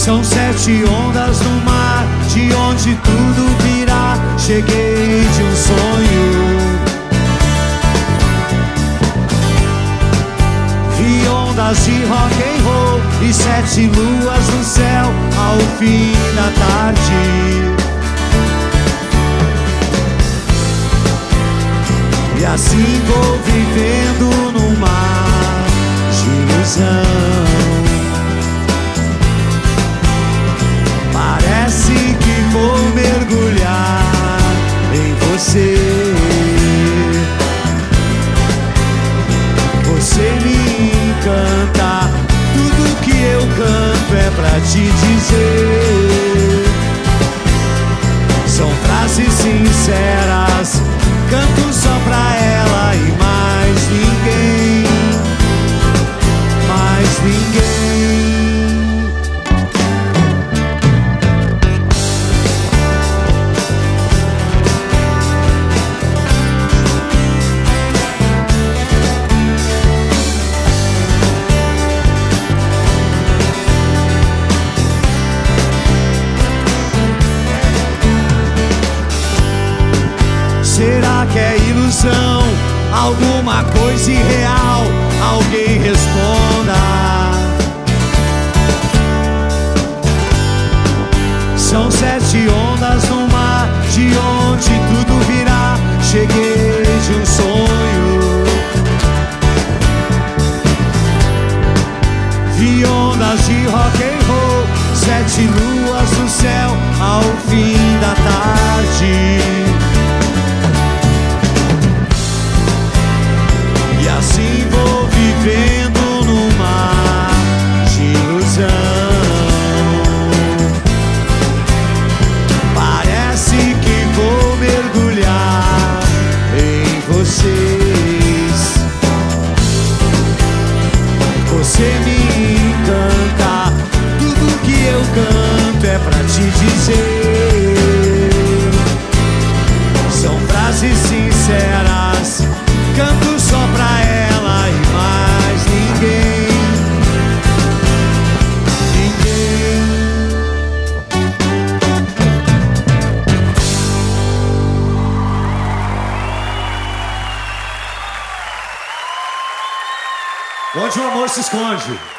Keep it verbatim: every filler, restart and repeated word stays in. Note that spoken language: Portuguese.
São sete ondas no mar, de onde tudo virá. Cheguei de um sonho, vi ondas de rock and roll e sete luas no céu ao fim da tarde. E assim vou vivendo num mar de ilusão. Parece que vou mergulhar em você. Você me encanta, tudo que eu canto é pra te dizer. São frases sinceras, canto só pra ela e mais ninguém, mais ninguém. Será que é ilusão? Alguma coisa irreal? Alguém responda. São sete ondas no mar, de onde tudo virá. Cheguei de um sonho, vi ondas de rock and roll, sete luas no céu ao fim da tarde. Assim vou vivendo num mar de ilusão. Parece que vou mergulhar em vocês. Você me encanta, tudo que eu canto é pra te dizer. São frases sinceras, canto só pra ela e mais ninguém, ninguém. Onde o amor se esconde?